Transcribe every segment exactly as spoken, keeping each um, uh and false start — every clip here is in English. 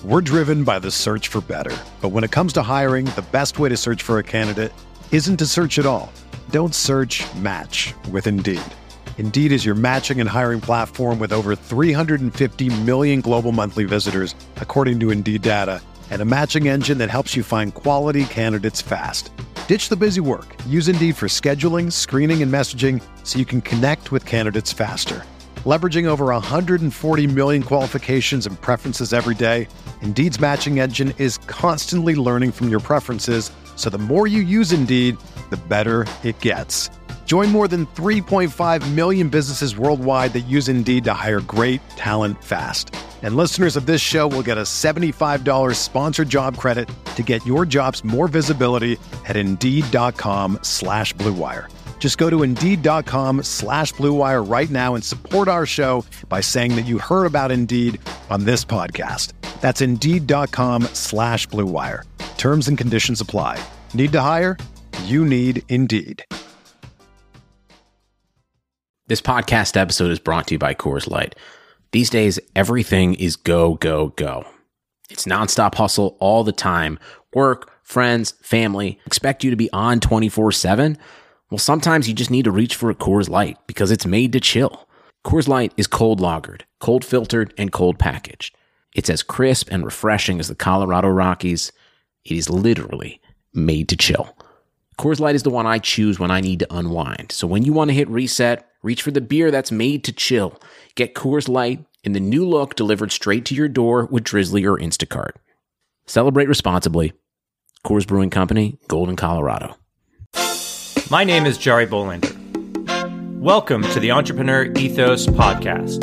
We're driven by the search for better. But when it comes to hiring, the best way to search for a candidate isn't to search at all. Don't search, match with Indeed. Indeed is your matching and hiring platform with over three hundred fifty million global monthly visitors, according to Indeed data, and a matching engine that helps you find quality candidates fast. Ditch the busy work. Use Indeed for scheduling, screening, and messaging so you can connect with candidates faster. Leveraging over one hundred forty million qualifications and preferences every day, Indeed's matching engine is constantly learning from your preferences, so the more you use Indeed, the better it gets. Join more than three point five million businesses worldwide that use Indeed to hire great talent fast. And listeners of this show will get a seventy-five dollars sponsored job credit to get your jobs more visibility at Indeed.com slash Blue Wire. Just go to Indeed.com slash Blue Wire right now and support our show by saying that you heard about Indeed on this podcast. That's Indeed.com slash Blue Wire. Terms and conditions apply. Need to hire? You need Indeed. This podcast episode is brought to you by Coors Light. These days, everything is go, go, go. It's nonstop hustle all the time. Work, friends, family expect you to be on twenty-four seven. Well, sometimes you just need to reach for a Coors Light because it's made to chill. Coors Light is cold lagered, cold filtered, and cold packaged. It's as crisp and refreshing as the Colorado Rockies. It is literally made to chill. Coors Light is the one I choose when I need to unwind. So when you want to hit reset, reach for the beer that's made to chill. Get Coors Light in the new look delivered straight to your door with Drizzly or Instacart. Celebrate responsibly. Coors Brewing Company, Golden, Colorado. My name is Jari Bolander. Welcome to the Entrepreneur Ethos Podcast.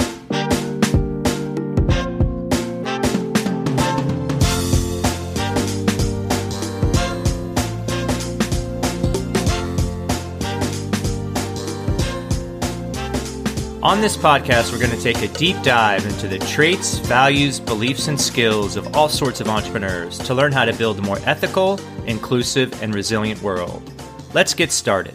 On this podcast, we're going to take a deep dive into the traits, values, beliefs, and skills of all sorts of entrepreneurs to learn how to build a more ethical, inclusive, and resilient world. Let's get started.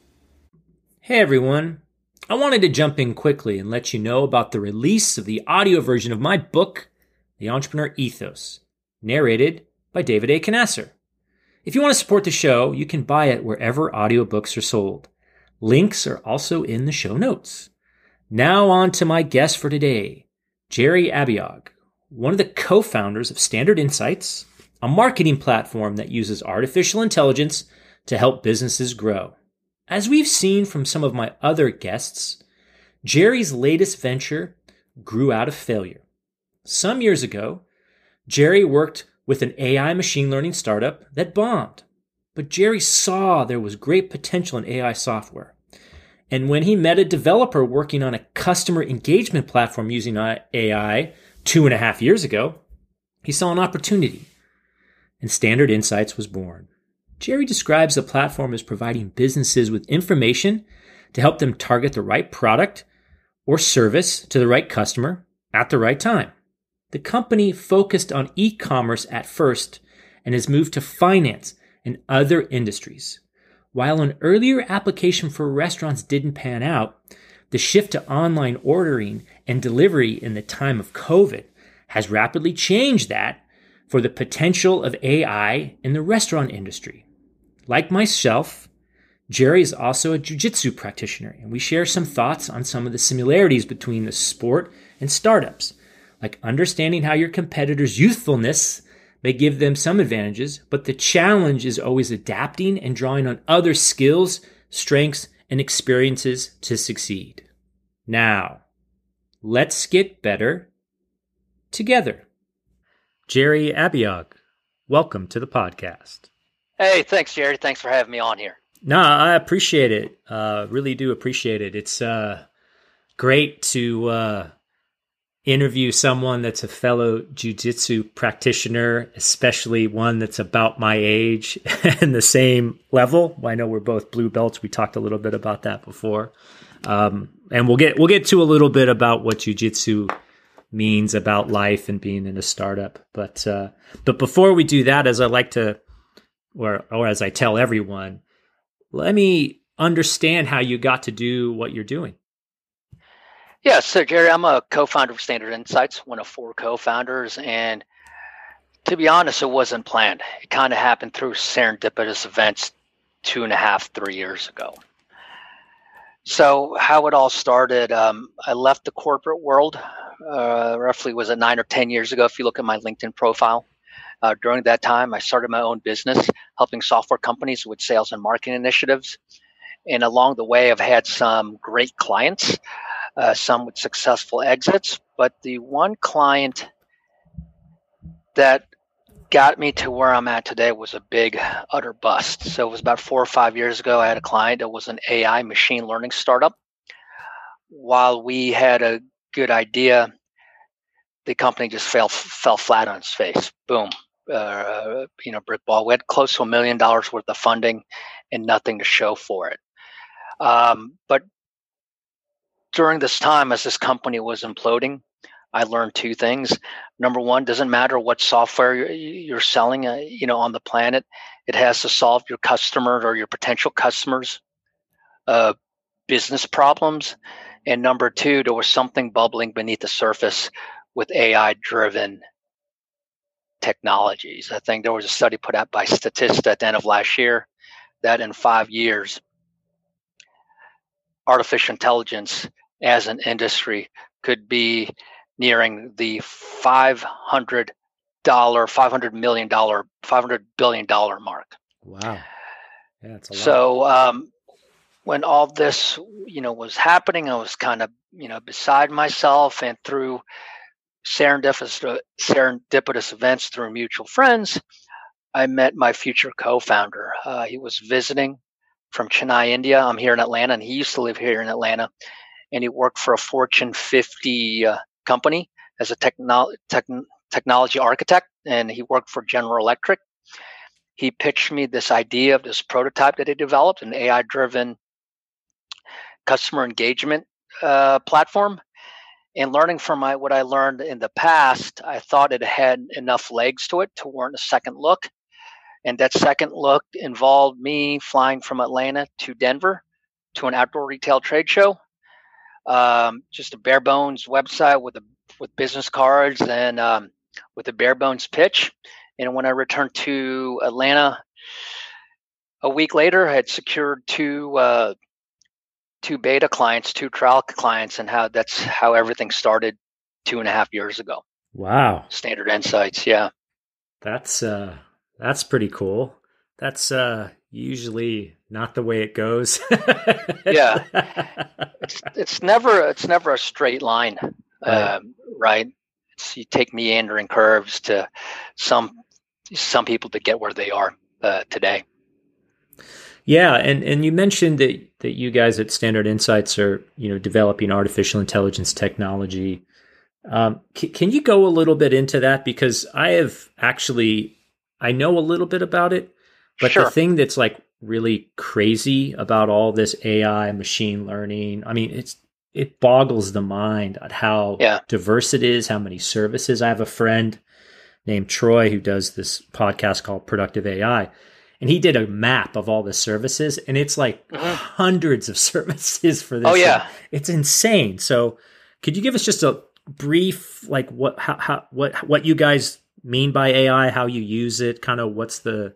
Hey everyone. I wanted to jump in quickly and let you know about the release of the audio version of my book, The Entrepreneur Ethos, narrated by David A. Canasser. If you want to support the show, you can buy it wherever audiobooks are sold. Links are also in the show notes. Now on to my guest for today, Jerry Abbiog, one of the co-founders of Standard Insights, a marketing platform that uses artificial intelligence to help businesses grow. As we've seen from some of my other guests, Jerry's latest venture grew out of failure. Some years ago, Jerry worked with an A I machine learning startup that bombed, but Jerry saw there was great potential in A I software. And when he met a developer working on a customer engagement platform using A I two and a half years ago, he saw an opportunity, and Standard Insights was born. Jerry describes the platform as providing businesses with information to help them target the right product or service to the right customer at the right time. The company focused on e-commerce at first and has moved to finance and other industries. While an earlier application for restaurants didn't pan out, the shift to online ordering and delivery in the time of COVID has rapidly changed that for the potential of A I in the restaurant industry. Like myself, Jerry is also a jiu-jitsu practitioner, and we share some thoughts on some of the similarities between the sport and startups, like understanding how your competitors' youthfulness may give them some advantages, but the challenge is always adapting and drawing on other skills, strengths, and experiences to succeed. Now, let's get better together. Jerry Abbiog, welcome to the podcast. Hey, thanks, Jerry. Thanks for having me on here. No, I appreciate it. Uh, really do appreciate it. It's uh, great to uh, interview someone that's a fellow jiu-jitsu practitioner, especially one that's about my age and the same level. I know we're both blue belts. We talked a little bit about that before. Um, and we'll get we'll get to a little bit about what jiu-jitsu means about life and being in a startup. But uh, but before we do that, as I like to, or or as I tell everyone, let me understand how you got to do what you're doing. Yeah, so Jerry, I'm a co-founder of Standard Insights, one of four co-founders, and To be honest, it wasn't planned. It kind of happened through serendipitous events two and a half, three years ago. So how it all started, um, I left the corporate world, uh, roughly was it nine or ten years ago if you look at my LinkedIn profile. Uh, during that time, I started my own business, helping software companies with sales and marketing initiatives. And along the way, I've had some great clients, uh, some with successful exits. But the one client that got me to where I'm at today was a big, utter bust. So it was about four or five years ago. I had a client that was an A I machine learning startup. While we had a good idea, the company just fell fell flat on its face. Boom. Uh, you know, brick wall. We had close to a million dollars worth of funding and nothing to show for it. Um, but during this time, as this company was imploding, I learned two things. Number one, doesn't matter what software you're, you're selling, uh, you know, on the planet, it has to solve your customer or your potential customers' uh, business problems. And number two, there was something bubbling beneath the surface with A I-driven technologies. I think there was a study put out by Statista at the end of last year that in five years, artificial intelligence as an industry could be nearing the five hundred dollar, five hundred million dollar, five hundred billion dollar mark. Wow. Yeah, that's a lot. So um, when all this, you know, was happening, I was kind of, you know, beside myself, and through serendipitous, serendipitous events through mutual friends, I met my future co-founder. Uh, he was visiting from Chennai, India. I'm here in Atlanta, and he used to live here in Atlanta. And he worked for a Fortune fifty uh, company as a techno- tech- technology architect, and he worked for General Electric. He pitched me this idea of this prototype that he developed, an A I-driven customer engagement uh, platform. And learning from my, what I learned in the past, I thought it had enough legs to it to warrant a second look. And that second look involved me flying from Atlanta to Denver to an outdoor retail trade show. Um, just a bare bones website with a with business cards and um, with a bare bones pitch. And when I returned to Atlanta a week later, I had secured two uh, two beta clients, two trial clients, and how that's how everything started two and a half years ago. Wow. Standard Insights, yeah. That's uh, that's pretty cool. That's uh, usually not the way it goes. Yeah, it's it's never it's never a straight line, right? Um, right? It's, you take meandering curves to some some people to get where they are uh, today. Yeah, and and you mentioned that that you guys at Standard Insights are, you know, developing artificial intelligence technology. Um, c- can you go a little bit into that? Because I have actually, I know a little bit about it, but Sure. the thing that's like really crazy about all this A I, machine learning, I mean, it's it boggles the mind at how Yeah. diverse it is, how many services. I have a friend named Troy who does this podcast called Productive A I. And he did a map of all the services, and it's like Mhm. hundreds of services for this. Oh, yeah. thing. It's insane. So, could you give us just a brief, like what, how, how, what, what you guys mean by A I, how you use it, kind of what's the,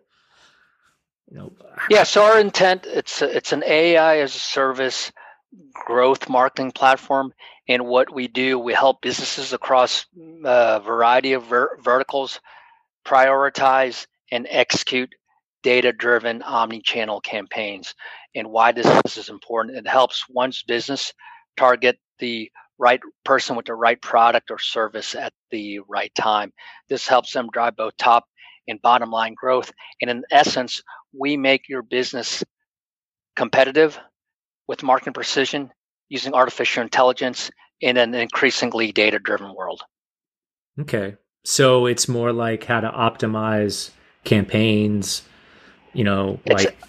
you know? Yeah. So our intent, it's a, it's an A I as a service growth marketing platform, and what we do, we help businesses across a variety of ver- verticals prioritize and execute data-driven omni-channel campaigns. And why this is important, it helps one's business target the right person with the right product or service at the right time. This helps them drive both top and bottom line growth. And in essence, we make your business competitive with marketing precision using artificial intelligence in an increasingly data-driven world. Okay. So it's more like how to optimize campaigns, you know, It's like,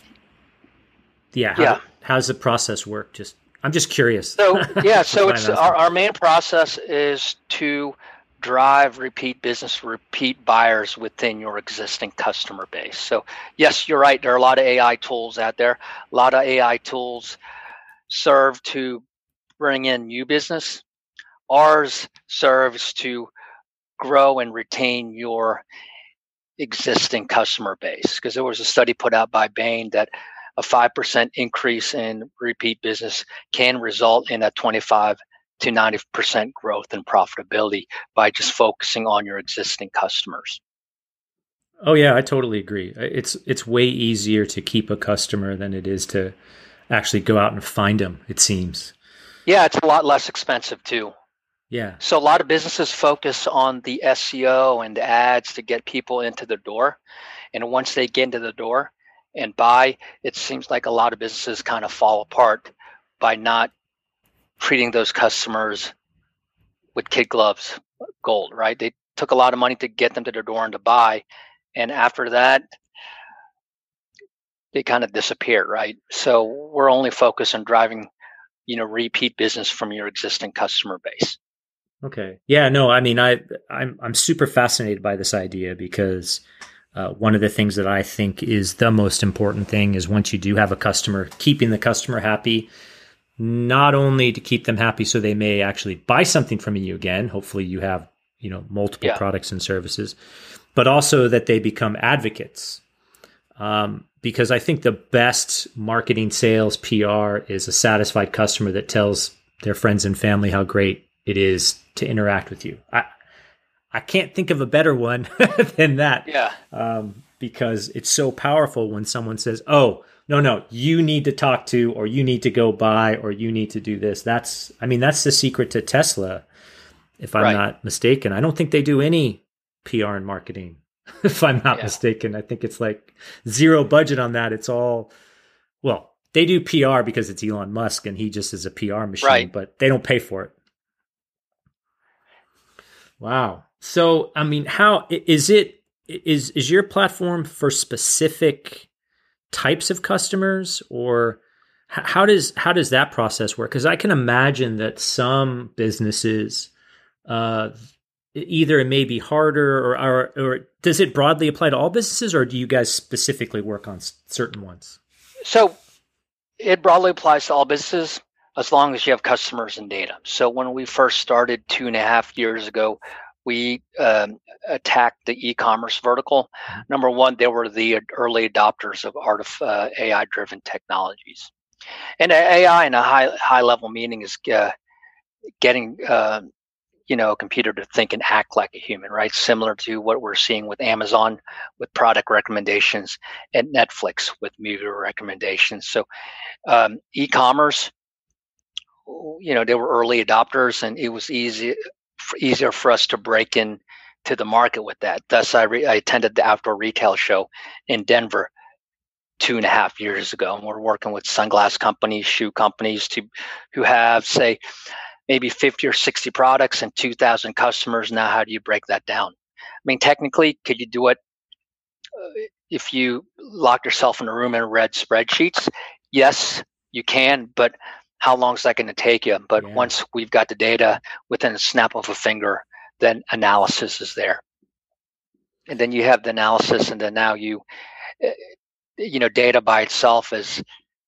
yeah, how, yeah. how does the process work? Just, I'm just curious. So yeah, so That's it's why I'm our, asking. our main process is to drive repeat business, repeat buyers within your existing customer base. So yes, you're right. There are a lot of A I tools out there. A lot of A I tools serve to bring in new business. Ours serves to grow and retain your existing customer base. Because there was a study put out by Bain that a five percent increase in repeat business can result in a twenty-five to ninety percent growth in profitability by just focusing on your existing customers. Oh yeah, I totally agree. It's it's way easier to keep a customer than it is to actually go out and find them, it seems. Yeah, it's a lot less expensive too. Yeah. So a lot of businesses focus on the S E O and the ads to get people into the door. And once they get into the door and buy, it seems like a lot of businesses kind of fall apart by not treating those customers with kid gloves gold, right? They took a lot of money to get them to the door and to buy. And after that, they kind of disappear, right? So we're only focused on driving, you know, repeat business from your existing customer base. Okay. Yeah, no, I mean, I, I'm, I'm super fascinated by this idea because uh, one of the things that I think is the most important thing is once you do have a customer, keeping the customer happy, not only to keep them happy so they may actually buy something from you again. Hopefully you have, you know, multiple yeah. products and services, but also that they become advocates. Um, because I think the best marketing, sales, P R is a satisfied customer that tells their friends and family how great it is to interact with you. I I can't think of a better one than that. Yeah. Um, because it's so powerful when someone says, "Oh, no, no, you need to talk to, or you need to go buy, or you need to do this." That's, I mean, that's the secret to Tesla, if I'm right. not mistaken. I don't think they do any P R and marketing, if I'm not yeah. mistaken. I think it's like zero budget on that. It's all, well, they do P R because it's Elon Musk and he just is a P R machine, right. but they don't pay for it. Wow. So, I mean, how is it, is, is your platform for specific types of customers, or how does, how does that process work? Because I can imagine that some businesses, uh, either it may be harder or, or, or does it broadly apply to all businesses, or do you guys specifically work on certain ones? So it broadly applies to all businesses as long as you have customers and data. So when we first started two and a half years ago, we um, attacked the e-commerce vertical. Mm-hmm. Number one, they were the early adopters of artif- uh, A I-driven technologies. And A I in a high high level meaning is uh, getting uh, you know, a computer to think and act like a human, right? Similar to what we're seeing with Amazon with product recommendations and Netflix with movie recommendations. So um, e-commerce, you know, they were early adopters, and it was easy, easier for us to break in to the market with that. Thus, I, re- I attended the Outdoor Retail Show in Denver two and a half years ago, and we're working with sunglass companies, shoe companies, to who have, say, maybe fifty or sixty products and two thousand customers. Now, how do you break that down? I mean, technically, could you do it uh, if you locked yourself in a room and read spreadsheets? Yes, you can, but how long is that going to take you? But yeah. once we've got the data within a snap of a finger, then analysis is there. And then you have the analysis, and then now you, you know, data by itself is,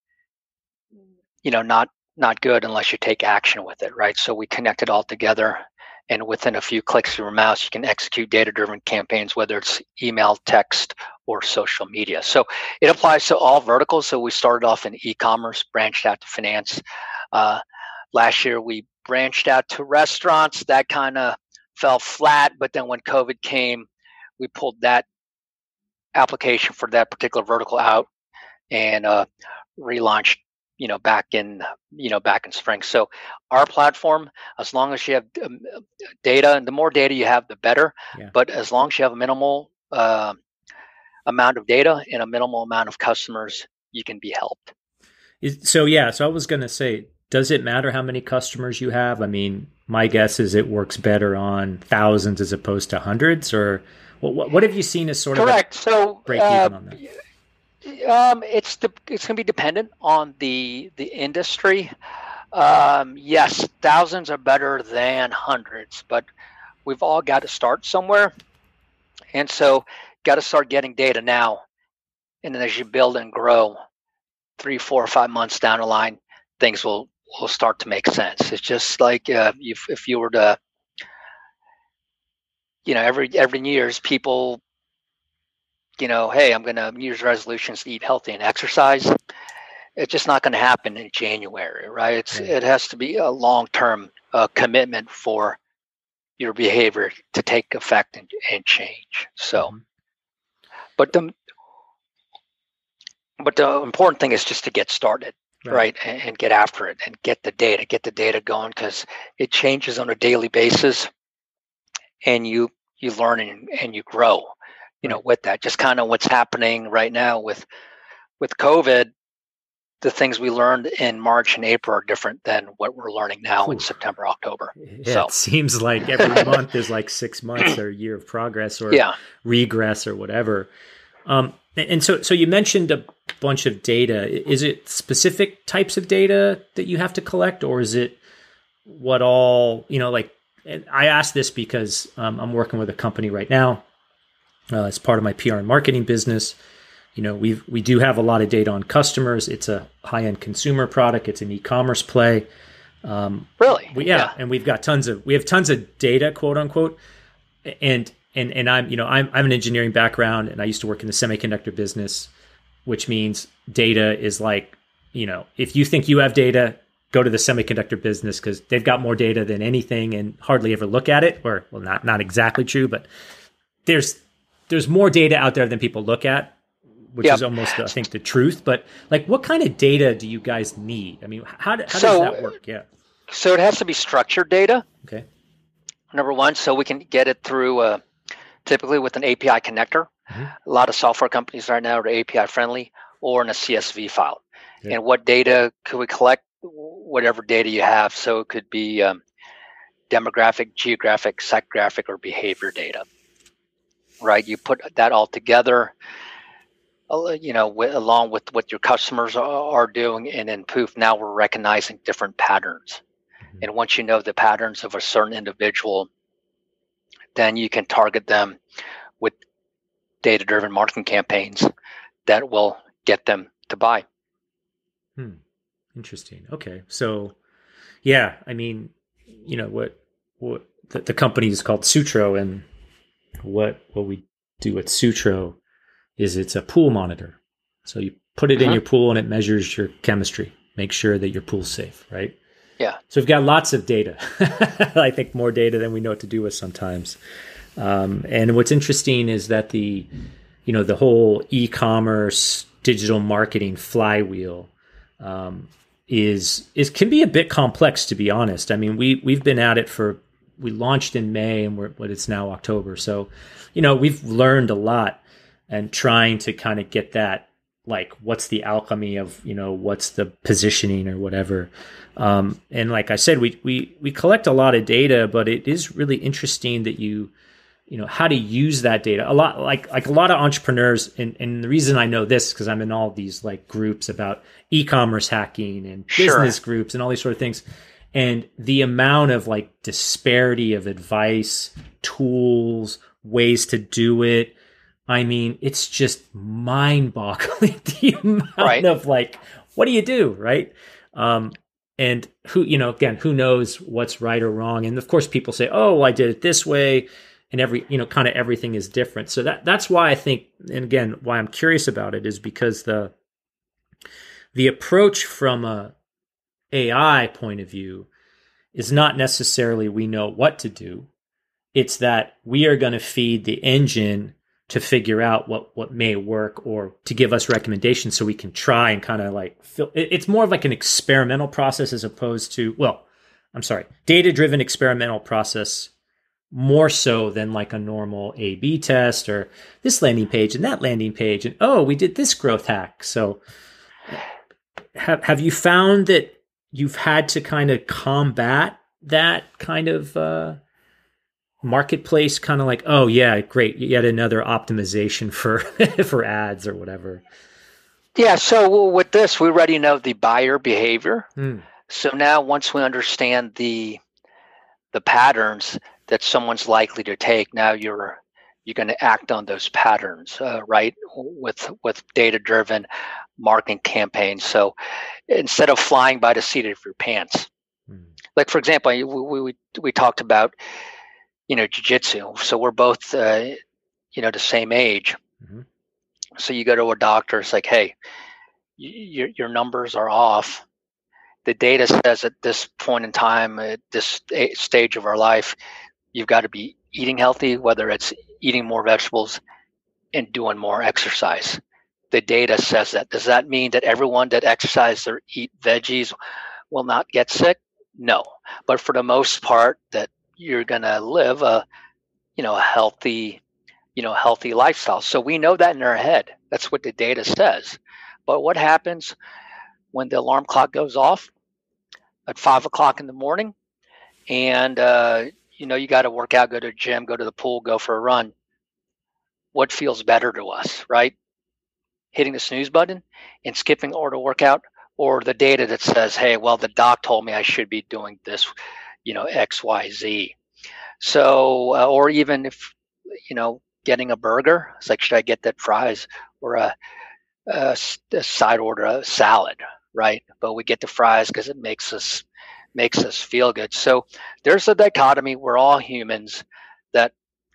you know, not not good unless you take action with it, right? So we connect it all together, and within a few clicks of your mouse, you can execute data-driven campaigns, whether it's email, text, or social media. So it applies to all verticals. So we started off in e-commerce, branched out to finance. Uh, last year, we branched out to restaurants. That kind of fell flat, but then when COVID came, we pulled that application for that particular vertical out and uh, relaunched, you know, back in, you know, back in spring. So our platform, as long as you have um, data, and the more data you have, the better. Yeah. But as long as you have a minimal uh, amount of data and a minimal amount of customers, you can be helped. So, yeah, so I was going to say, does it matter how many customers you have? I mean, my guess is it works better on thousands as opposed to hundreds, or what, what have you seen as sort Correct. of so, break uh, even on that? Um, it's the, it's going to be dependent on the the industry. Um, yes, thousands are better than hundreds, but we've all got to start somewhere, and so got to start getting data now. And then as you build and grow, three, four, or five months down the line, things will will start to make sense. It's just like uh, if if you were to, you know, every every years people you know, hey, I'm going to New Year's resolutions to eat healthy and exercise. It's just not going to happen in January, right? It's Right. it has to be a long-term uh, commitment for your behavior to take effect and, and change. So, Mhm. but the but the important thing is just to get started, Right. right, and, and get after it and get the data, get the data going, because it changes on a daily basis, and you you learn and, and you grow, you know, Right. with that. Just kind of what's happening right now with with COVID. The things we learned in March and April are different than what we're learning now in Whew. September, October. Yeah, So, it seems like every month is like six months or a year of progress or yeah. regress or whatever. Um, and and so, so you mentioned a bunch of data. Is it specific types of data that you have to collect, or is it what all, you know, like, and I ask this because um, I'm working with a company right now uh, as part of my P R and marketing business. You know, we we do have a lot of data on customers. It's a high-end consumer product. It's an e-commerce play. Um, Really? we, yeah, Yeah. and we've got tons of we have tons of data, quote unquote. And and and I'm you know I'm I'm an engineering background, and I used to work in the semiconductor business, which means data is like, you know, if you think you have data, go to the semiconductor business because they've got more data than anything and hardly ever look at it. Or well, not not exactly true, but there's there's more data out there than people look at, which Yep. is almost, I think, the truth. But like, what kind of data do you guys need? I mean, how, do, how So- does that work? Yeah. So it has to be structured data, Okay. number one, so we can get it through uh, typically with an A P I connector. Mhm. A lot of software companies right now are A P I friendly, or in a C S V file. Yeah. And what data could we collect? Whatever data you have. So it could be um, demographic, geographic, psychographic, or behavior data, right? You put that all together, uh, you know, wi- along with what your customers are, are doing, and then poof, now we're recognizing different patterns. Mhm. And once you know the patterns of a certain individual, then you can target them with data-driven marketing campaigns that will get them to buy. Hmm. Interesting. Okay. So, yeah, I mean, you know, what, what the, the company is called Sutro, and what, what we do at Sutro is it's a pool monitor. So you put it in Mhm. your pool and it measures your chemistry, make sure that your pool's safe, right? Yeah. So we've got lots of data. I think more data than we know what to do with sometimes. Um, and what's interesting is that the, you know, the whole e-commerce digital marketing flywheel um, is is can be a bit complex, to be honest. I mean, we we've been at it for we launched in May, and we're but it's now October. So, you know, we've learned a lot, and trying to kind of get that, like, what's the alchemy of, you know, what's the positioning or whatever. Um, and like I said, we we we collect a lot of data, but it is really interesting that you you know how to use that data. A lot like like a lot of entrepreneurs, and, and the reason I know this because I'm in all these like groups about e-commerce hacking and Sure. business groups and all these sort of things. And the amount of like disparity of advice, tools, ways to do it. I mean, it's just mind-boggling the amount Right. of like, what do you do, right? Um, and who, you know, again, who knows what's right or wrong? And of course, people say, "Oh, I did it this way," and every, you know, kind of everything is different. So that that's why I think, and again, why I'm curious about it is because the the approach from a A I point of view is not necessarily we know what to do. It's that we are going to feed the engine to figure out what, what may work or to give us recommendations so we can try and kind of like feel, it's more of like an experimental process as opposed to, well, I'm sorry, data-driven experimental process more so than like a normal A B test or this landing page and that landing page. And, oh, we did this growth hack. So have, have you found that you've had to kind of combat that kind of, uh, marketplace kind of like, oh yeah, great, yet another optimization for for ads or whatever? Yeah. So with this, we already know the buyer behavior. Hmm. So now once we understand the the patterns that someone's likely to take, now you're you're going to act on those patterns, uh, right? With with data driven marketing campaigns. So instead of flying by the seat of your pants, Hmm. like for example, we we we talked about, you know, jiu-jitsu. So we're both, uh, you know, the same age. Mhm. So you go to a doctor, it's like, hey, your your numbers are off. The data says at this point in time, at this stage of our life, you've got to be eating healthy, whether it's eating more vegetables and doing more exercise. The data says that. Does that mean that everyone that exercises or eat veggies will not get sick? No. But for the most part, that you're going to live a, you know, a healthy, you know, healthy lifestyle. So we know that in our head. That's what the data says. But what happens when the alarm clock goes off at five o'clock in the morning, and uh, you know you got to work out, go to the gym, go to the pool, go for a run? What feels better to us, right? Hitting the snooze button and skipping or the workout, or the data that says, hey, well, the doc told me I should be doing this, you know, X, Y, Z. So, uh, or even if, you know, getting a burger, it's like, should I get that fries or a, a, a side order, a salad, right? But we get the fries because it makes us makes us feel good. So there's a dichotomy. We're all humans. That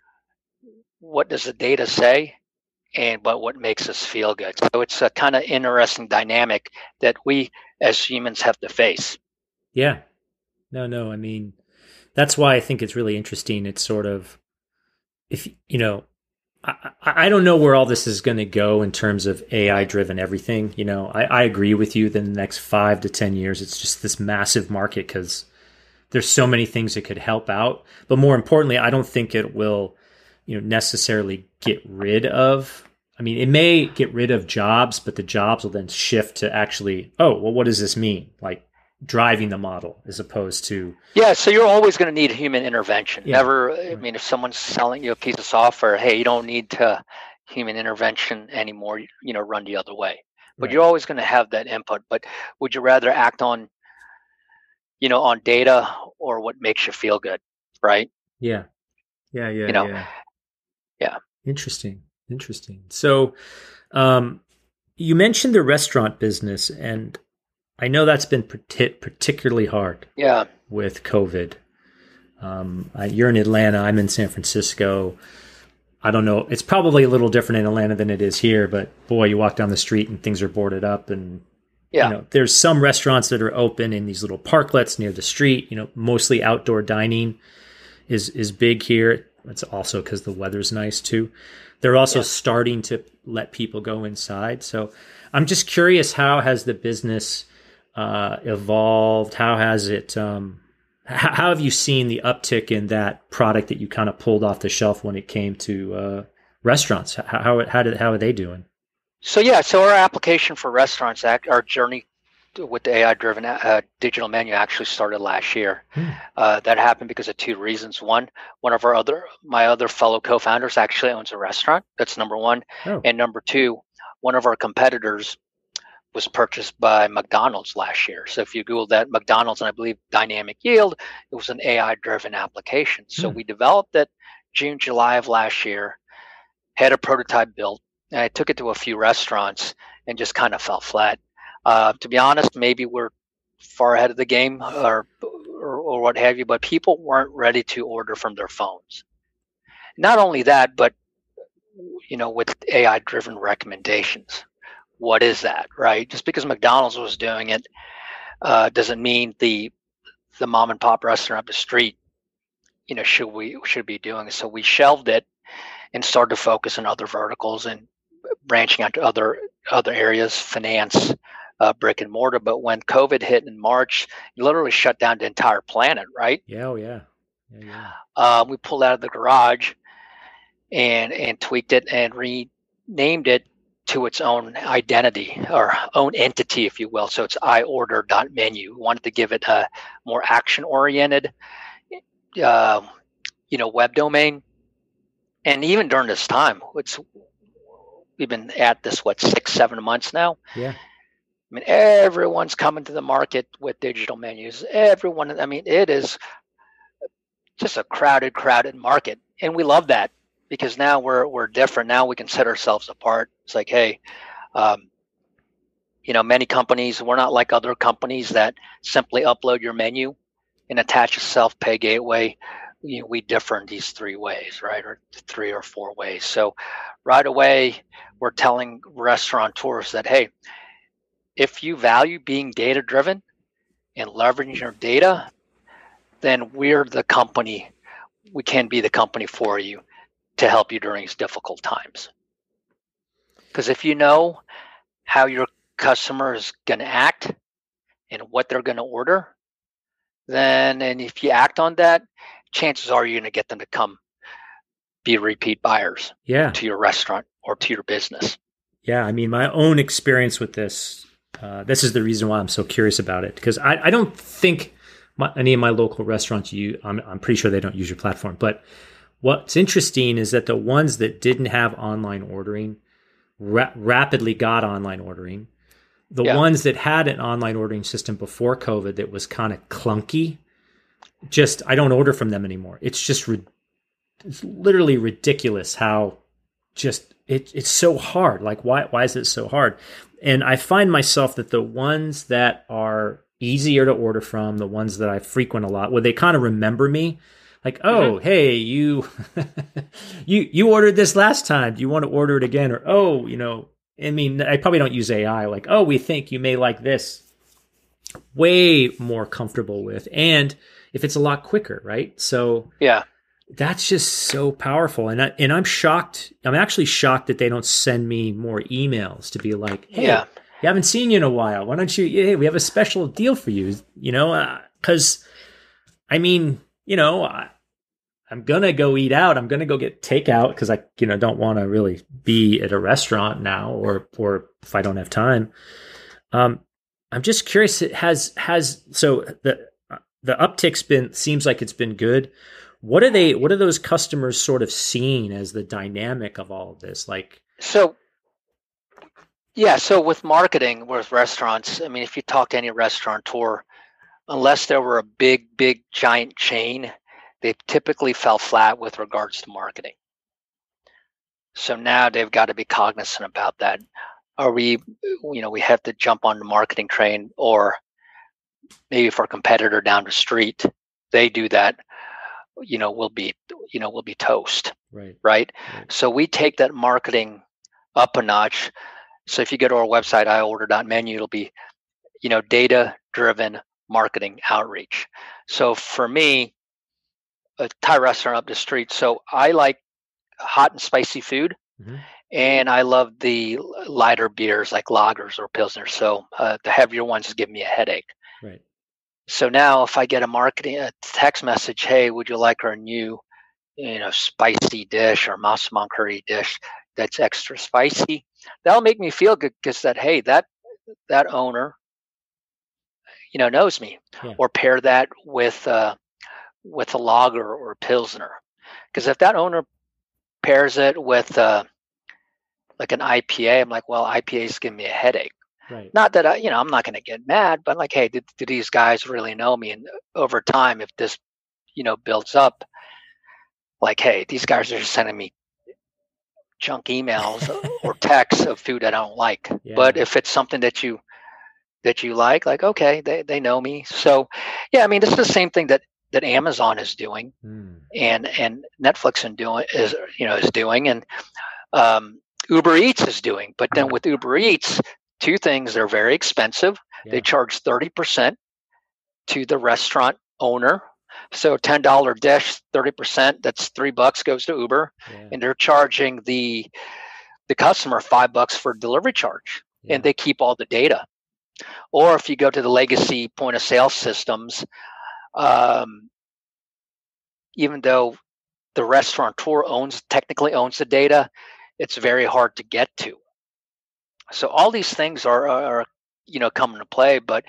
what does the data say, and but what makes us feel good? So it's a kind of interesting dynamic that we as humans have to face. Yeah. No, no. I mean, that's why I think it's really interesting. It's sort of, if you know, I, I don't know where all this is going to go in terms of A I driven everything. You know, I, I agree with you that in the next five to ten years, it's just this massive market because there's so many things that could help out. But more importantly, I don't think it will, you know, necessarily get rid of. I mean, it may get rid of jobs, but the jobs will then shift to actually, oh, well, what does this mean? Like driving the model as opposed to. Yeah, so you're always going to need human intervention. Yeah. Never, I mean, if someone's selling you a piece of software, hey, you don't need to human intervention anymore, you know, run the other way. But Right. You're always going to have that input. But would you rather act on, you know, on data or what makes you feel good, right? Yeah. Yeah, yeah, You know, yeah. yeah. Interesting. Interesting. So, um, you mentioned the restaurant business, and I know that's been partic- particularly hard Yeah. with COVID. Um, I, you're in Atlanta. I'm in San Francisco. I don't know. It's probably a little different in Atlanta than it is here, but boy, you walk down the street and things are boarded up. And, Yeah. you know, there's some restaurants that are open in these little parklets near the street, you know, mostly outdoor dining is, is big here. It's also because the weather's nice too. They're also Yeah. starting to let people go inside. So I'm just curious, how has the business uh, evolved? How has it, um, how, how have you seen the uptick in that product that you kind of pulled off the shelf when it came to uh, restaurants? How, how, how did, how are they doing? So yeah, so our application for restaurants, act, our journey to- with the A I-driven uh, digital menu actually started last year. Hmm. Uh, that happened because of two reasons. One, one of our other, my other fellow co-founders actually owns a restaurant. That's number one. Oh. And number two, one of our competitors was purchased by McDonald's last year. So if you Google that, McDonald's, and I believe Dynamic Yield, it was an A I-driven application. So Hmm. we developed it June, July of last year, had a prototype built, and I took it to a few restaurants and just kind of fell flat. Uh, to be honest, maybe we're far ahead of the game or, or or what have you, but people weren't ready to order from their phones. Not only that, but you know, with A I-driven recommendations, what is that, right? Just because McDonald's was doing it uh, doesn't mean the the mom and pop restaurant up the street, you know, should we should be doing it. So we shelved it and started to focus on other verticals and branching out to other other areas, finance, uh, brick and mortar. But when COVID hit in March, it literally shut down the entire planet, right? Yeah. Oh yeah. Yeah. Yeah. Uh, we pulled out of the garage and and tweaked it and renamed it to its own identity or own entity, if you will. So it's iorder.menu. We wanted to give it a more action-oriented, uh, you know, web domain. And even during this time, it's we've been at this what six, seven months now. Yeah. I mean, everyone's coming to the market with digital menus. Everyone, I mean, it is just a crowded, crowded market, and we love that because now we're we're different. Now we can set ourselves apart. It's like, hey, um, you know, many companies, we're not like other companies that simply upload your menu and attach a self-pay gateway. you know, we differ in these three ways, right? Or three or four ways. So right away, we're telling restaurateurs that, hey, if you value being data driven and leveraging your data, then we're the company. We can be the company for you to help you during these difficult times. Because if you know how your customer is going to act and what they're going to order, then, and if you act on that, chances are you're going to get them to come be repeat buyers yeah. to your restaurant or to your business. Yeah. I mean, my own experience with this, uh, this is the reason why I'm so curious about it. Because I, I don't think my, any of my local restaurants, you, I'm, I'm pretty sure they don't use your platform. But what's interesting is that the ones that didn't have online ordering ra- rapidly got online ordering. The yeah. ones that had an online ordering system before COVID that was kind of clunky, just, I don't order from them anymore. It's just, ri- it's literally ridiculous how just, it, it's so hard. Like, why, why is it so hard? And I find myself that the ones that are easier to order from, the ones that I frequent a lot, where they kind of remember me, like, oh, mm-hmm. hey, you, you, you ordered this last time. Do you want to order it again? Or, oh, you know, I mean, I probably don't use A I. Like, oh, we think you may like this. Way more comfortable with. And if it's a lot quicker, right? So yeah, that's just so powerful. And I, and I'm shocked. I'm actually shocked that they don't send me more emails to be like, hey, yeah. you haven't seen you in a while. Why don't you, hey, we have a special deal for you, you know? Because, uh, I mean, you know, I, I'm going to go eat out. I'm going to go get takeout because I, you know, don't want to really be at a restaurant now or, or if I don't have time. Um, I'm just curious. It has, has, so the, the uptick's been, seems like it's been good. What are they, what are those customers sort of seeing as the dynamic of all of this? Like, so, yeah. So with marketing, with restaurants, I mean, if you talk to any restaurateur, unless there were a big, big giant chain, they typically fell flat with regards to marketing. So now they've got to be cognizant about that. Are we, you know, we have to jump on the marketing train, or maybe for a competitor down the street, they do that, you know, we'll be, you know, we'll be toast. Right. Right. Right. So we take that marketing up a notch. So if you go to our website, i order dot menu, it'll be, you know, data driven marketing outreach. So for me, a Thai restaurant up the street. So I like hot and spicy food, mm-hmm. and I love the lighter beers like lagers or pilsners. So uh, the heavier ones give me a headache. Right. So now if I get a marketing a text message, hey, would you like our new, you know, spicy dish or massaman curry dish that's extra spicy? That'll make me feel good because that, hey, that that owner, you know, knows me. Yeah. Or pair that with uh, with a lager or a pilsner, because if that owner pairs it with uh, like an I P A, I'm like, well, I P As give me a headache. Right. Not that I, you know, I'm not going to get mad, but like, hey, did, do these guys really know me? And over time, if this, you know, builds up, like, hey, these guys are just sending me junk emails or texts of food I don't like. Yeah. But if it's something that you that you like, like, okay, they they know me. So, yeah, I mean, it's the same thing that. that Amazon is doing, mm. and and Netflix and doing is you know is doing, and um, Uber Eats is doing. But then with Uber Eats, two things: they're very expensive. Yeah. They charge thirty percent to the restaurant owner. So ten dollar dish, thirty percent. That's three bucks goes to Uber, yeah. and they're charging the the customer five bucks for delivery charge, yeah. and they keep all the data. Or if you go to the legacy point of sale systems. Um, even though the restaurateur owns technically owns the data, it's very hard to get to. So all these things are, are you know come into play. But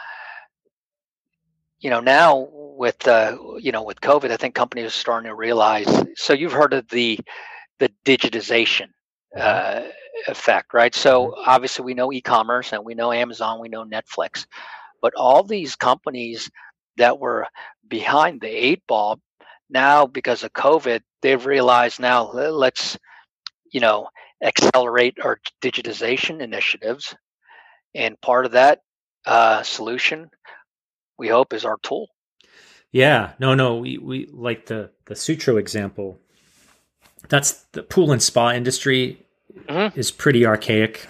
you know now with uh, you know with COVID, I think companies are starting to realize. So you've heard of the the digitization uh, effect, right? So obviously we know e-commerce and we know Amazon, we know Netflix, but all these companies that were behind the eight ball now because of COVID, they've realized now let's, you know, accelerate our digitization initiatives. And part of that uh, solution, we hope, is our tool. Yeah, no, no, we, we like the, the Sutro example. That's the pool and spa industry mm-hmm. is pretty archaic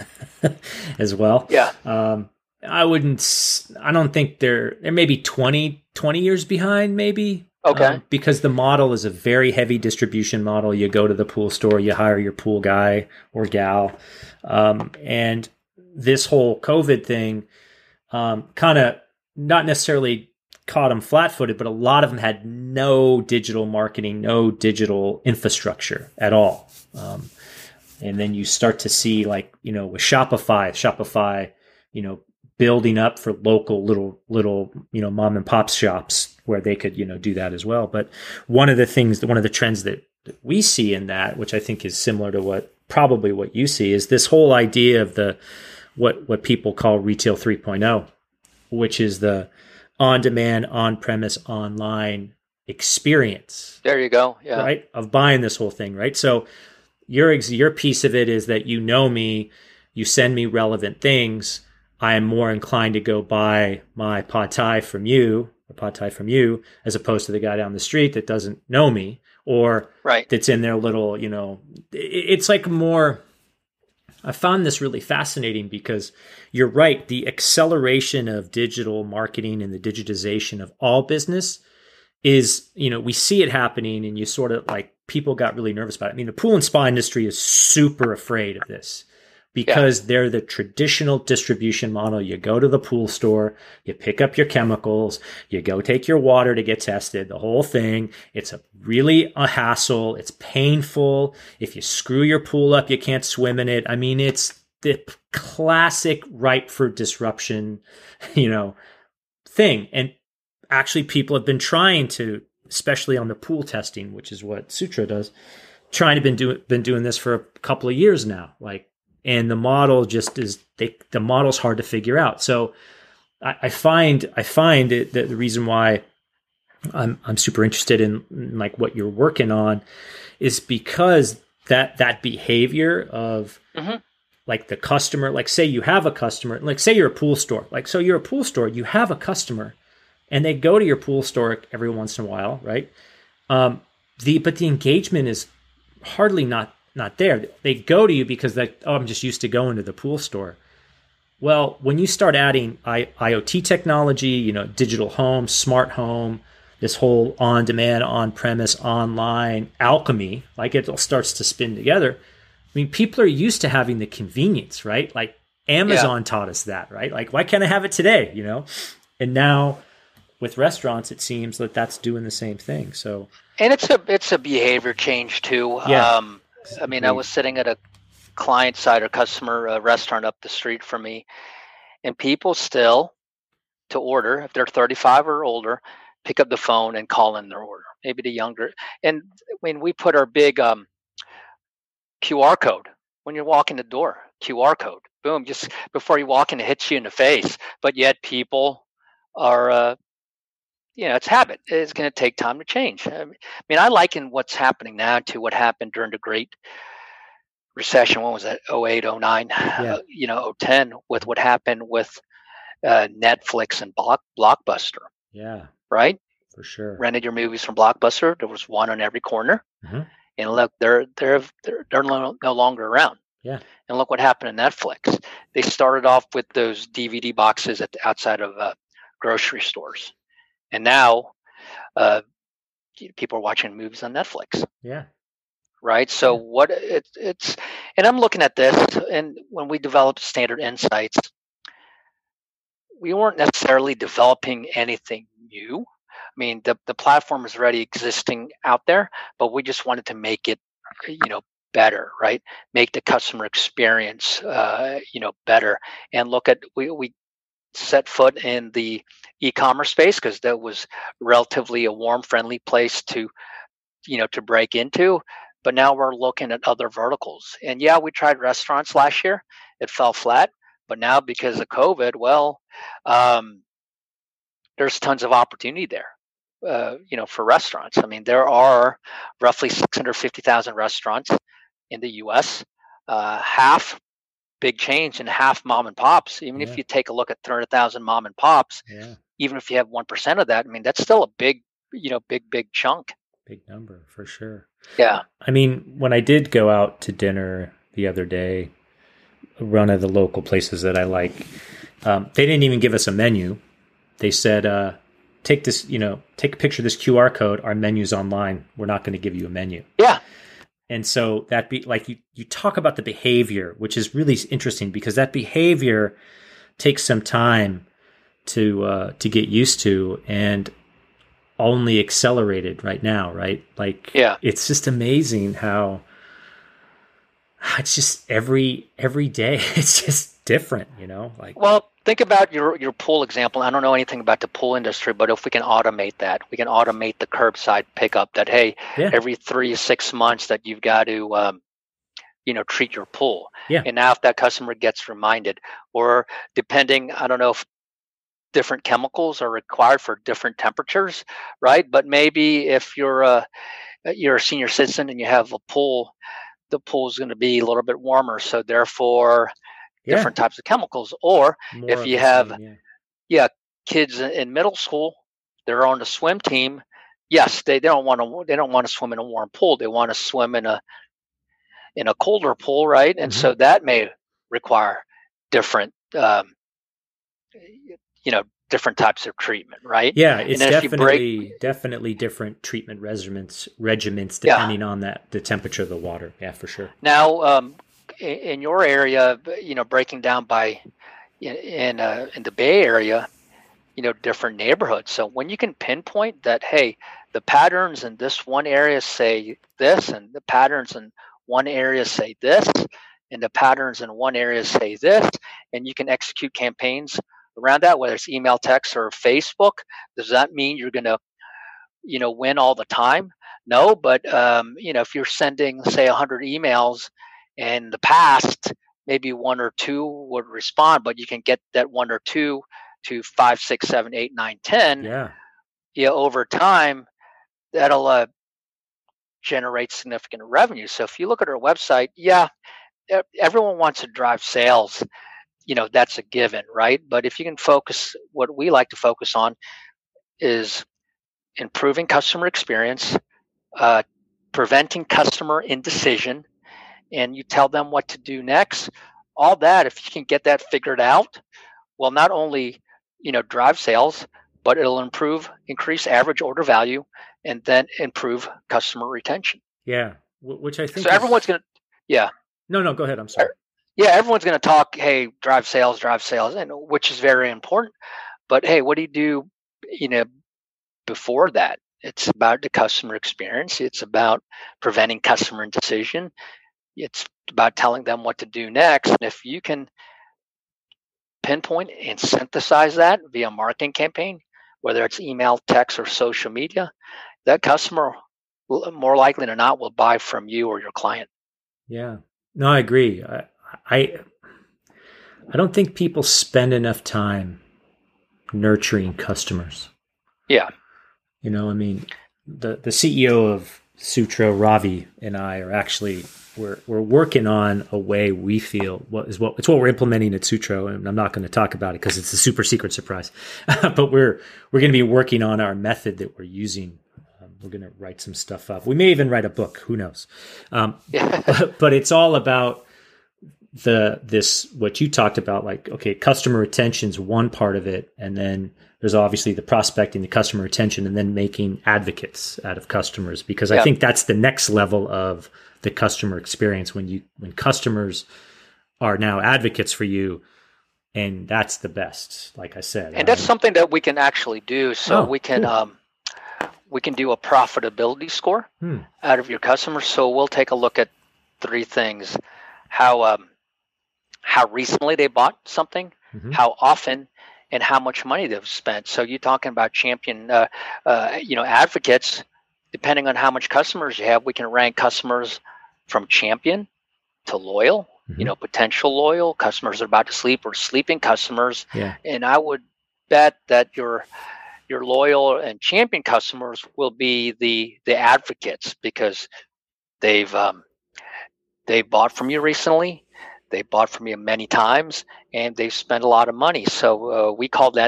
as well. Yeah. Um, I wouldn't, I don't think they're, they're maybe twenty, twenty years behind, maybe. Okay. Um, because the model is a very heavy distribution model. You go to the pool store, you hire your pool guy or gal. Um, and this whole COVID thing um, kind of not necessarily caught them flat-footed, but a lot of them had no digital marketing, no digital infrastructure at all. Um, and then you start to see, like, you know, with Shopify, Shopify, you know, building up for local little, little, you know, mom and pop shops where they could, you know, do that as well. But one of the things, one of the trends that, that we see in that, which I think is similar to what probably what you see, is this whole idea of the, what, what people call retail three point oh, which is the on-demand, on-premise, online experience. There you go. Yeah. Right. Of buying this whole thing. Right. So your, your piece of it is that, you know me, you send me relevant things. I am more inclined to go buy my pad thai from you, or pad thai from you, as opposed to the guy down the street that doesn't know me, or right. that's in their little, you know, it's like more, I found this really fascinating because you're right. The acceleration of digital marketing and the digitization of all business is, you know, we see it happening, and you sort of like, people got really nervous about it. I mean, the pool and spa industry is super afraid of this. Because yeah. they're the traditional distribution model. You go to the pool store, you pick up your chemicals, you go take your water to get tested, the whole thing. It's a really a hassle. It's painful. If you screw your pool up, you can't swim in it. I mean, it's the classic ripe for disruption, you know, thing. And actually people have been trying to, especially on the pool testing, which is what Sutro does, trying to been doing, been doing this for a couple of years now. Like, and the model just is, they, the model's hard to figure out. So I, I find, I find it, that the reason why I'm, I'm super interested in, in like what you're working on is because that, that behavior of mm-hmm. like the customer, like say you have a customer, like say you're a pool store, like, so you're a pool store, you have a customer and they go to your pool store every once in a while. Right. Um, the, but the engagement is hardly not not there. They go to you because they, oh, I'm just used to going to the pool store. Well, when you start adding I, IoT technology, you know, digital home, smart home, this whole on-demand, on-premise, online alchemy, like it all starts to spin together. I mean, people are used to having the convenience, right? Like Amazon yeah. taught us that, right? Like, why can't I have it today, you know? And now with restaurants, it seems that that's doing the same thing. So, and it's a, it's a behavior change too. Yeah. Um, I mean, I was sitting at a client side or customer uh, restaurant up the street from me, and people still, to order, if they're thirty-five or older, pick up the phone and call in their order. Maybe the younger. And when we put our big um, Q R code, when you walk in the door, Q R code, boom, just before you walk in, it hits you in the face. But yet people are, uh, you know, it's habit. It's going to take time to change. I mean, I liken what's happening now to what happened during the Great Recession. When was that? oh eight, oh nine, yeah. uh, you know, oh ten, with what happened with uh, Netflix and Block, Blockbuster. Yeah. Right? For sure. Rented your movies from Blockbuster. There was one on every corner. Mm-hmm. And look, they're, they're, they're, they're no, no longer around. Yeah. And look what happened in Netflix. They started off with those D V D boxes at the outside of uh, grocery stores. And now uh, people are watching movies on Netflix. Yeah. Right. So what it, it's, and I'm looking at this, and when we developed Standard Insights, we weren't necessarily developing anything new. I mean, the, the platform is already existing out there, but we just wanted to make it, you know, better, right? Make the customer experience, uh, you know, better. And look at, we, we set foot in the e-commerce space because that was relatively a warm, friendly place to, you know, to break into. But now we're looking at other verticals. And yeah, we tried restaurants last year. It fell flat. But now because of COVID, well, um, there's tons of opportunity there, uh, you know, for restaurants. I mean, there are roughly six hundred fifty thousand restaurants in the U S, uh, half big chains and half mom and pops. Even yeah. if you take a look at three hundred thousand mom and pops, yeah. even if you have one percent of that, I mean, that's still a big, you know, big, big chunk. Big number for sure. Yeah. I mean, when I did go out to dinner the other day, one of the local places that I like, um, they didn't even give us a menu. They said, uh, take this, you know, take a picture of this Q R code. Our menu's online. We're not going to give you a menu. Yeah. And so that be like you, you talk about the behavior, which is really interesting because that behavior takes some time to uh, to get used to and only accelerated right now, right? Like, yeah. It's just amazing how it's just every every day it's just different, you know? Like, well, think about your your pool example. I don't know anything about the pool industry, but if we can automate that, we can automate the curbside pickup. That hey, yeah. every three to six months that you've got to, um, you know, treat your pool. Yeah. And now if that customer gets reminded, or depending, I don't know if different chemicals are required for different temperatures, right? But maybe if you're a you're a senior citizen and you have a pool, the pool is going to be a little bit warmer, so therefore. Yeah. Different types of chemicals. Or More if you have same, yeah. yeah, kids in middle school, they're on the swim team. Yes, they, they don't want to they don't want to swim in a warm pool. They want to swim in a in a colder pool, right? And mm-hmm. so that may require different um, you know, different types of treatment, right? Yeah, it's definitely break, definitely different treatment regimens regimens depending yeah. on that the temperature of the water. Yeah, for sure. Now um in your area, you know, breaking down by in uh, in the Bay Area, you know, different neighborhoods. So when you can pinpoint that, hey, the patterns in this one area say this, and the patterns in one area say this, and the patterns in one area say this, and you can execute campaigns around that, whether it's email, text, or Facebook. Does that mean you're going to, you know, win all the time? No, but um, you know, if you're sending, say, one hundred emails. In the past, maybe one or two would respond, but you can get that one or two to five, six, seven, eight, nine, ten. Yeah. Yeah. Over time, that'll uh, generate significant revenue. So if you look at our website, yeah, everyone wants to drive sales. You know, that's a given, right? But if you can focus, what we like to focus on is improving customer experience, uh, preventing customer indecision. And you tell them what to do next, all that, if you can get that figured out, will not only, you know, drive sales, but it'll improve, increase average order value, and then improve customer retention. Yeah, which I think so. Is... Everyone's going to, yeah. No, no, go ahead. I'm sorry. Yeah, everyone's going to talk, hey, drive sales, drive sales, and which is very important. But hey, what do you do, you know, before that? It's about the customer experience. It's about preventing customer indecision. It's about telling them what to do next. And if you can pinpoint and synthesize that via marketing campaign, whether it's email, text, or social media, that customer, more likely than not, will buy from you or your client. Yeah, no, I agree. I, I, I don't think people spend enough time nurturing customers. Yeah. You know, I mean, the, the C E O of Sutro, Ravi, and I are actually we're we're working on a way we feel what is what it's what we're implementing at Sutro, and I'm not going to talk about it because it's a super secret surprise. But we're we're going to be working on our method that we're using. Um, we're going to write some stuff up. We may even write a book. Who knows? Um, but, but it's all about the this what you talked about. Like, okay, customer retention's one part of it, and then there's obviously the prospecting, the customer retention, and then making advocates out of customers, because I yep. think that's the next level of the customer experience when you when customers are now advocates for you, and that's the best, like I said. And that's um, something that we can actually do. So oh, we can cool. um, we can do a profitability score hmm. out of your customers. So we'll take a look at three things: how um, how recently they bought something, mm-hmm. how often, and how much money they've spent. So you're talking about champion, uh, uh, you know, advocates. Depending on how much customers you have, we can rank customers from champion to loyal. Mm-hmm. You know, potential loyal customers are about to sleep or sleeping customers. Yeah. And I would bet that your your loyal and champion customers will be the the advocates, because they've um, they bought from you recently. They bought from you many times, and they've spent a lot of money. So uh, we call that the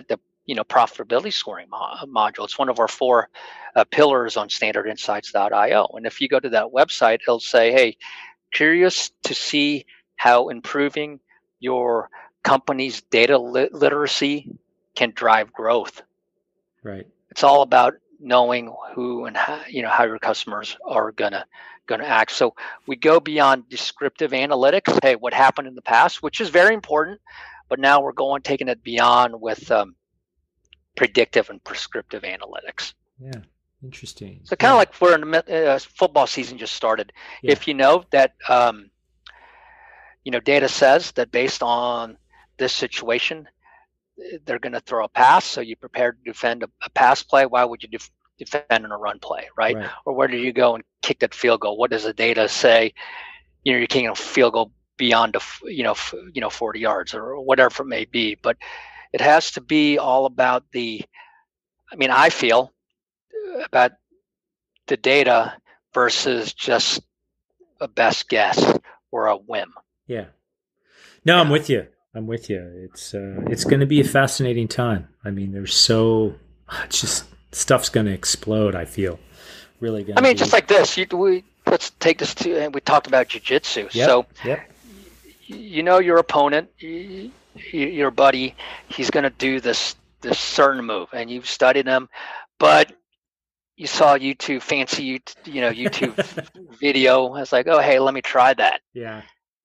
you know, profitability scoring mo- module. It's one of our four uh, pillars on standard insights dot io. And if you go to that website, it'll say, hey, curious to see how improving your company's data lit- literacy can drive growth. Right. It's all about knowing who and how, you know, how your customers are gonna gonna act. So we go beyond descriptive analytics. Hey, what happened in the past, which is very important, but now we're going taking it beyond with um, predictive and prescriptive analytics. Yeah. Interesting. So kind of yeah. like we're in the mid- uh, football season just started. Yeah. If you know that, um, you know, data says that based on this situation, they're going to throw a pass. So you prepare to defend a, a pass play. Why would you def- defend in a run play, right? Right. Or where do you go and kick that field goal? What does the data say? You know, you're kicking a field goal beyond a, f- you know, f- you know, forty yards or whatever it may be. But it has to be all about the. I mean, I feel about the data versus just a best guess or a whim. Yeah. No, Yeah. I'm with you. I'm with you. It's uh, it's going to be a fascinating time. I mean, there's so it's just stuff's going to explode. I feel really going. I mean, be... just like this. You, we let's take this to, and we talked about jiu-jitsu. Yep. So, yep. you know your opponent, you, your buddy, he's going to do this this certain move, and you've studied him, but you saw YouTube fancy, you you know YouTube video. I was like, oh hey, let me try that. Yeah.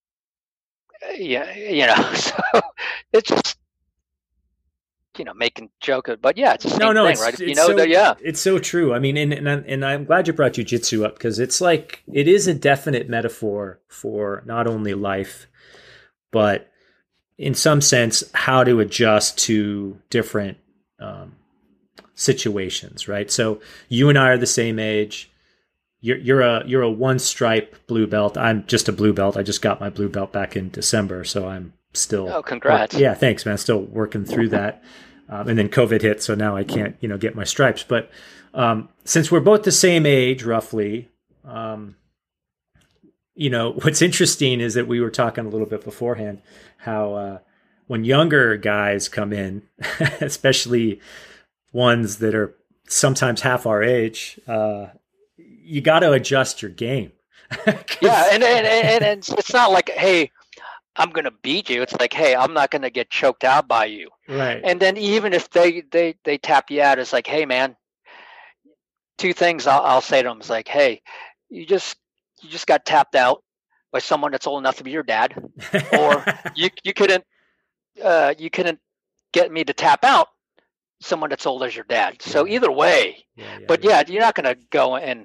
Yeah, you know, so it's just, you know, making joke of, but yeah, it's the same no, no, thing, it's, right? If it's you know so, that, yeah, it's so true. I mean, and and, I'm, and I'm glad you brought jiu-jitsu up because it's like it is a definite metaphor for not only life, but in some sense how to adjust to different um, situations, right? So you and I are the same age. You're you're a you're a one stripe blue belt. I'm just a blue belt. I just got my blue belt back in December, so I'm still. Oh, congrats! Yeah, thanks, man. Still working through that, um, and then COVID hit, so now I can't you know get my stripes. But um, since we're both the same age, roughly, um, you know what's interesting is that we were talking a little bit beforehand how uh, when younger guys come in, especially ones that are sometimes half our age. Uh, You got to adjust your game. Yeah, and and, and and it's not like, hey, I'm gonna beat you. It's like, hey, I'm not gonna get choked out by you. Right. And then even if they they they tap you out, it's like, hey, man, two things I'll, I'll say to them is like, hey, you just you just got tapped out by someone that's old enough to be your dad, or you you couldn't uh, you couldn't get me to tap out someone that's old as your dad. So Yeah. either way, Yeah, yeah, but yeah, you're not gonna go and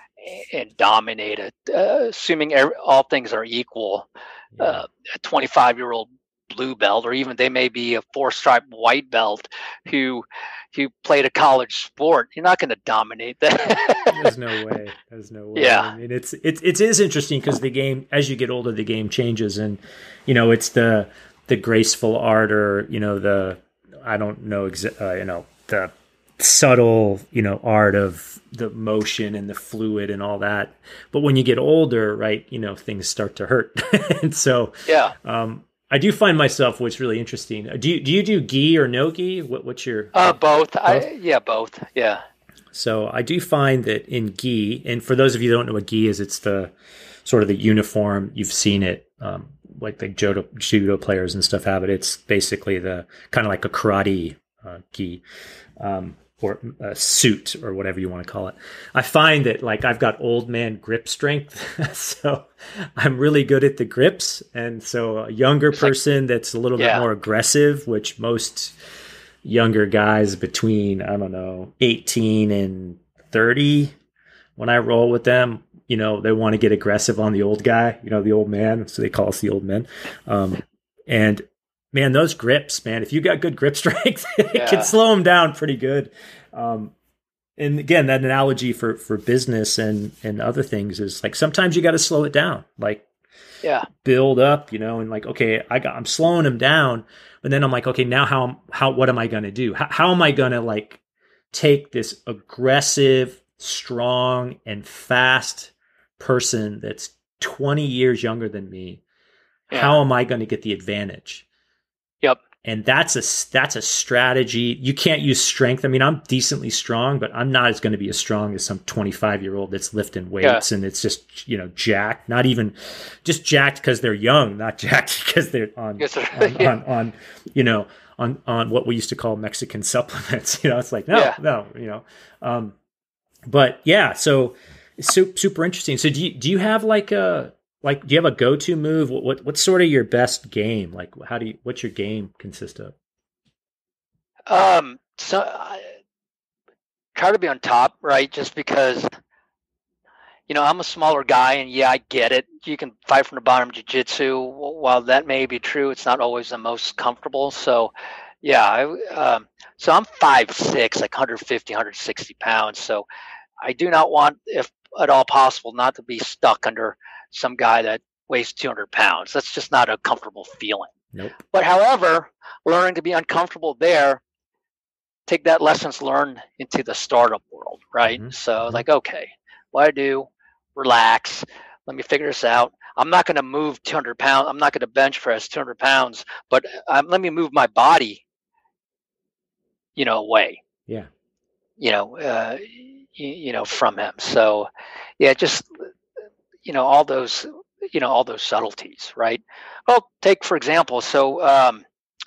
and dominate it, uh, assuming every, all things are equal. yeah. Uh, a twenty-five year old blue belt, or even they may be a four stripe white belt who who played a college sport. You're not going to dominate that. There's no way. There's no way. Yeah. I mean, it's it it is interesting because the game, as you get older, the game changes, and you know, it's the the graceful art, or you know, the I don't know, exa- uh, you know, the subtle, you know, art of the motion and the fluid and all that. But when you get older, right, you know, things start to hurt, and so Yeah. Um, I do find myself what's really interesting. Do you do you do gi or no gi? What what's your Uh, both. I, yeah, both. Yeah. So I do find that in gi, and for those of you who don't know what gi is, it's the sort of the uniform. You've seen it, um, like the judo, judo players and stuff have it. It's basically the kind of like a karate uh, gi, um, or a suit or whatever you want to call it. I find that like I've got old man grip strength, so I'm really good at the grips. And so a younger It's like- person that's a little Yeah. bit more aggressive, which most younger guys between, I don't know, eighteen and thirty, when I roll with them, you know, they want to get aggressive on the old guy, you know, the old man. So they call us the old men. Um, and man, those grips, man, if you got good grip strength, it Yeah. can slow them down pretty good. Um, and again, that analogy for, for business and, and other things is like, sometimes you got to slow it down, like Yeah. build up, you know, and like, okay, I got, I'm slowing them down, but then I'm like, okay, now how, how, what am I going to do? How, how am I going to like take this aggressive, strong and fast person that's twenty years younger than me? Yeah. How am I going to get the advantage? Yep. And that's a, that's a strategy. You can't use strength. I mean, I'm decently strong, but I'm not as going to be as strong as some twenty-five year old that's lifting weights yeah. and it's just, you know, jacked, not even just jacked because they're young, not jacked because they're on, yes, on, yeah. on, on, you know, on, on what we used to call Mexican supplements. You know, it's like, no, yeah. no, you know, um, but yeah, so it's super, super interesting. So do you, do you have like a, Like, do you have a go-to move? What, what what's sort of your best game? Like, how do you? What's your game consist of? Um, so I try to be on top, right? Just because, you know, I'm a smaller guy, and yeah, I get it. You can fight from the bottom jiu-jitsu. While that may be true, it's not always the most comfortable. So, yeah, I, um, so I'm five six, like one fifty, one sixty pounds. So, I do not want, if at all possible, not to be stuck under some guy that weighs two hundred pounds. That's just not a comfortable feeling. Nope. But however, learning to be uncomfortable there, take that lessons learned into the startup world, right? Mm-hmm. So mm-hmm. like, okay, what I do, relax, let me figure this out. I'm not going to move two hundred pounds. I'm not going to bench press two hundred pounds, but um, let me move my body, you know, away. Yeah. You know, uh, you, you know, from him. So yeah, just, you know, all those, you know, all those subtleties, right? Well, take for example, so um,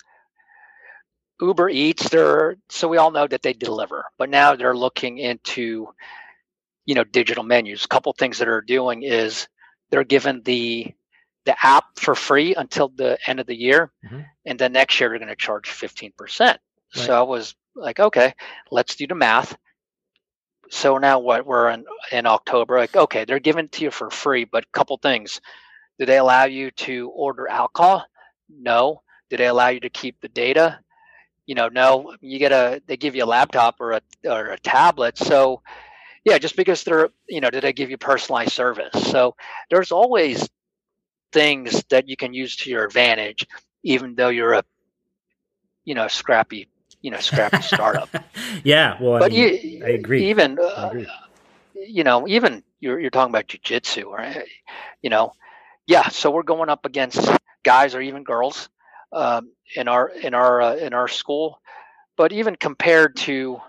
Uber Eats, they're, so we all know that they deliver, but now they're looking into, you know, digital menus. A couple things that are doing is they're giving the the app for free until the end of the year, mm-hmm. and then next year they're going to charge fifteen percent. Right. So I was like, okay, let's do the math. So now what, we're in, in October, like, okay, they're giving it to you for free, but a couple things. Do they allow you to order alcohol? No. Do they allow you to keep the data? You know, no. You get a, they give you a laptop or a, or a tablet. So yeah, just because they're, you know, do they give you personalized service? So there's always things that you can use to your advantage, even though you're a, you know, scrappy you know, scrappy startup. Yeah, well, I, but mean, you, I agree. Even, uh, I agree. you know, even you're you're talking about jiu-jitsu, right? You know, yeah. So we're going up against guys or even girls um, in our in our uh, in our school, but even compared to,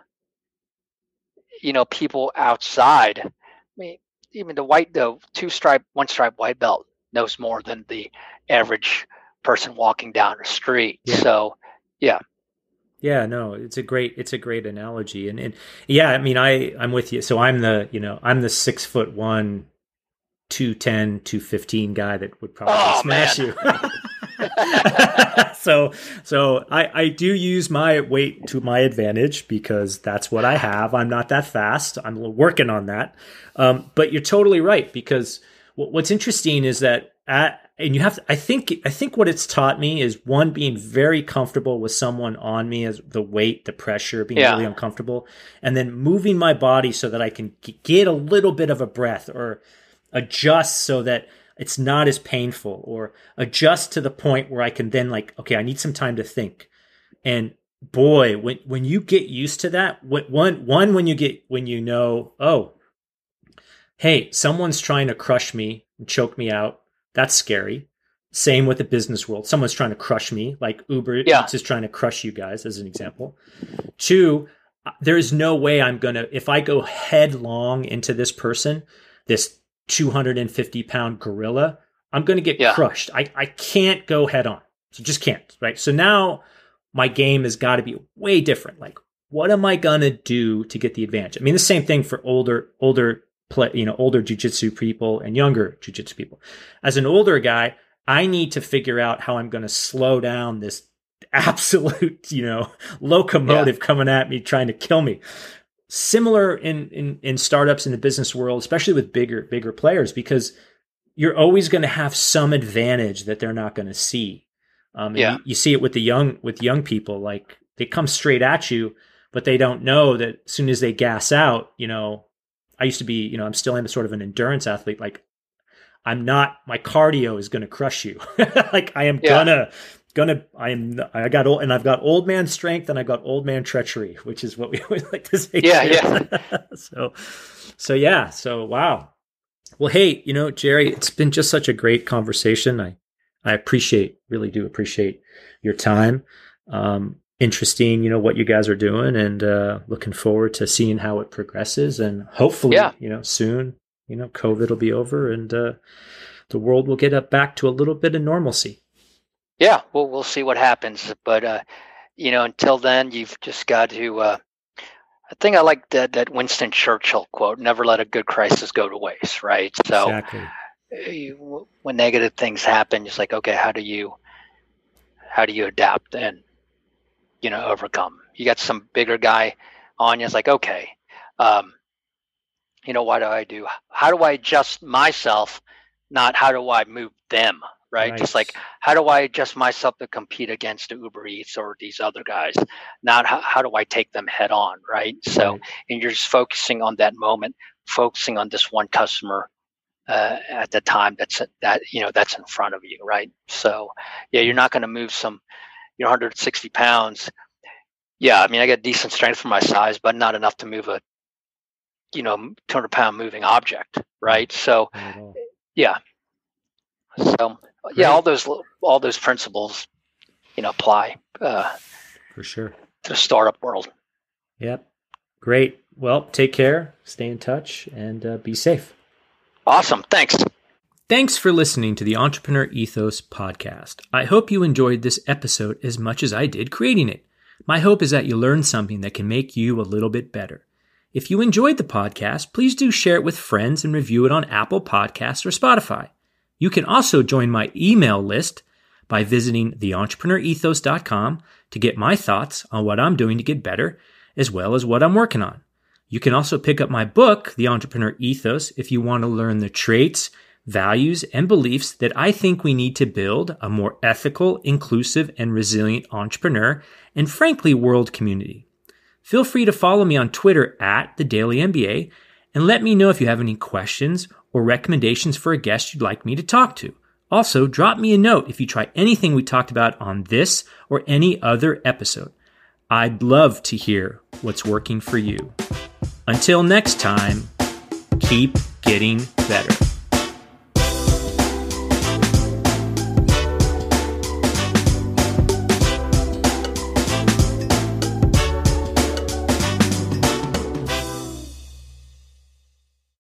you know, people outside, I mean, even the white, the two stripe, one stripe white belt knows more than the average person walking down the street. Yeah. So, yeah. Yeah, no, it's a great, it's a great analogy. And, and yeah, I mean, I, I'm with you. So I'm the, you know, I'm the six foot one, two ten, two fifteen guy that would probably oh, smash man. you. so, so I, I do use my weight to my advantage because that's what I have. I'm not that fast. I'm working on that. Um, but you're totally right, because what, what's interesting is that at, and you have to, I think, I think what it's taught me is, one, being very comfortable with someone on me, as the weight, the pressure, being yeah. really uncomfortable, and then moving my body so that I can get a little bit of a breath, or adjust so that it's not as painful, or adjust to the point where I can then, like, okay, I need some time to think. And boy, when, when you get used to that, one, one, when you get, when you know, oh, hey, someone's trying to crush me and choke me out. That's scary. Same with the business world. Someone's trying to crush me, like Uber yeah. Eats is trying to crush you guys, as an example. Two, there is no way I'm going to, if I go headlong into this person, this two hundred fifty pound gorilla, I'm going to get yeah. crushed. I, I can't go head on. So just can't, right? So now my game has got to be way different. Like, what am I going to do to get the advantage? I mean, the same thing for older, older play, you know, older jiu-jitsu people and younger jiu-jitsu people. As an older guy, I need to figure out how I'm going to slow down this absolute, you know, locomotive yeah. coming at me, trying to kill me. Similar in, in, in startups in the business world, especially with bigger, bigger players, because you're always going to have some advantage that they're not going to see. Um, and yeah. you, you see it with the young, with young people, like they come straight at you, but they don't know that as soon as they gas out, you know, I used to be, you know, I'm still am sort of an endurance athlete. Like, I'm not, my cardio is going to crush you. Like, I am yeah. gonna, gonna, I am, I got old, and I've got old man strength, and I've got old man treachery, which is what we always like to say. Yeah. Yeah. so, so yeah. So, wow. Well, hey, you know, Jerry, it's been just such a great conversation. I, I appreciate, really do appreciate your time. um, interesting, you know, what you guys are doing, and uh, looking forward to seeing how it progresses. And hopefully, yeah. you know, soon, you know, COVID will be over and uh, the world will get up back to a little bit of normalcy. Yeah, well, we'll see what happens. But, uh, you know, until then, you've just got to, uh, I think I like that, that Winston Churchill quote, never let a good crisis go to waste, right? So exactly. you, when negative things happen, it's like, okay, how do you, how do you adapt and, you know, overcome? You got some bigger guy on you. It's like, okay, um, you know, what do I do? How do I adjust myself? Not how do I move them, right? Right. Just like, how do I adjust myself to compete against Uber Eats or these other guys? Not how, how do I take them head on, right? So, right. and you're just focusing on that moment, focusing on this one customer uh, at the time that's that you know that's in front of you, right? So, yeah, you're not going to move some. You're one hundred sixty pounds. Yeah, I mean, I got decent strength for my size, but not enough to move a, you know, two hundred pound moving object, right? So, yeah. So, Great. yeah, all those all those principles, you know, apply uh, for sure to the startup world. Yep. Great. Well, take care, stay in touch, and uh, be safe. Awesome. Thanks. Thanks for listening to the Entrepreneur Ethos podcast. I hope you enjoyed this episode as much as I did creating it. My hope is that you learned something that can make you a little bit better. If you enjoyed the podcast, please do share it with friends and review it on Apple Podcasts or Spotify. You can also join my email list by visiting the entrepreneur ethos dot com to get my thoughts on what I'm doing to get better, as well as what I'm working on. You can also pick up my book, The Entrepreneur Ethos, if you want to learn the traits, values, and beliefs that I think we need to build a more ethical, inclusive, and resilient entrepreneur and, frankly, world community. Feel free to follow me on Twitter at The Daily M B A and let me know if you have any questions or recommendations for a guest you'd like me to talk to. Also, drop me a note if you try anything we talked about on this or any other episode. I'd love to hear what's working for you. Until next time, keep getting better.